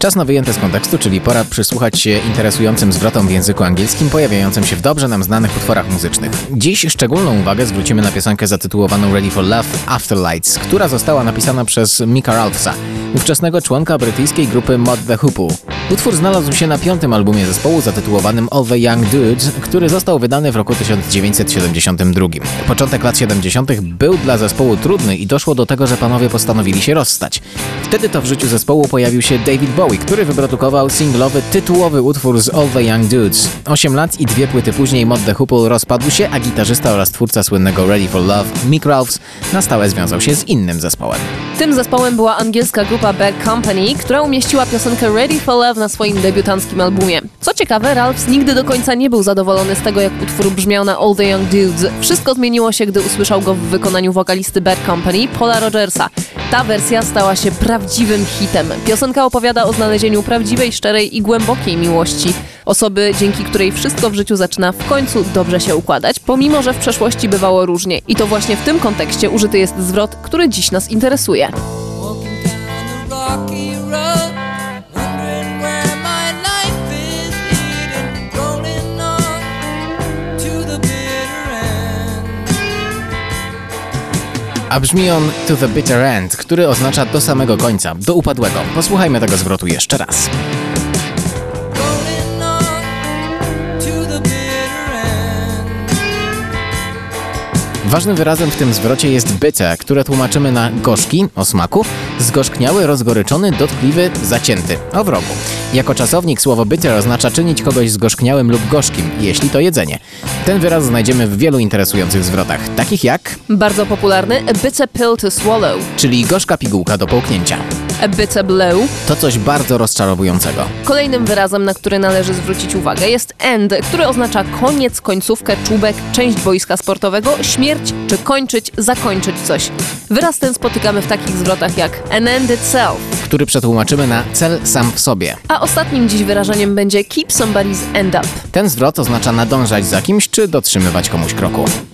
Czas na wyjęte z kontekstu, czyli pora przysłuchać się interesującym zwrotom w języku angielskim pojawiającym się w dobrze nam znanych utworach muzycznych. Dziś szczególną uwagę zwrócimy na piosenkę zatytułowaną Ready for Love Afterlights, która została napisana przez Micka Ralphsa, ówczesnego członka brytyjskiej grupy Mod the Hoople. Utwór znalazł się na 5. albumie zespołu zatytułowanym All the Young Dudes, który został wydany w roku 1972. Początek lat 70. był dla zespołu trudny i doszło do tego, że panowie postanowili się rozstać. Wtedy to w życiu zespołu pojawił się David Bowie, który wyprodukował singlowy, tytułowy utwór z All the Young Dudes. 8 lat i 2 płyty później Mod the Hoople rozpadł się, a gitarzysta oraz twórca słynnego Ready for Love, Mick Ralphs, na stałe związał się z innym zespołem. Tym zespołem była angielska grupa Bad Company, która umieściła piosenkę Ready for Love na swoim debiutanckim albumie. Co ciekawe, Ralphs nigdy do końca nie był zadowolony z tego, jak utwór brzmiał na All the Young Dudes. Wszystko zmieniło się, gdy usłyszał go w wykonaniu wokalisty Bad Company, Paula Rogersa. Ta wersja stała się prawdziwym hitem. Piosenka opowiada o znalezieniu prawdziwej, szczerej i głębokiej miłości. Osoby, dzięki której wszystko w życiu zaczyna w końcu dobrze się układać, pomimo że w przeszłości bywało różnie. I to właśnie w tym kontekście użyty jest zwrot, który dziś nas interesuje. A brzmi on to the bitter end, który oznacza do samego końca, do upadłego. Posłuchajmy tego zwrotu jeszcze raz. Ważnym wyrazem w tym zwrocie jest bitter, które tłumaczymy na gorzki, o smaku, zgorzkniały, rozgoryczony, dotkliwy, zacięty, o wrogu. Jako czasownik słowo bitter oznacza czynić kogoś zgorzkniałym lub gorzkim, jeśli to jedzenie. Ten wyraz znajdziemy w wielu interesujących zwrotach, takich jak bardzo popularny a bitter pill to swallow, czyli gorzka pigułka do połknięcia. A bitter blow to coś bardzo rozczarowującego. Kolejnym wyrazem, na który należy zwrócić uwagę, jest end, który oznacza koniec, końcówkę, czubek, część boiska sportowego, śmierć czy kończyć, zakończyć coś. Wyraz ten spotykamy w takich zwrotach jak an end itself, który przetłumaczymy na cel sam w sobie. A ostatnim dziś wyrażeniem będzie keep somebody's end up. Ten zwrot oznacza nadążać za kimś czy dotrzymywać komuś kroku.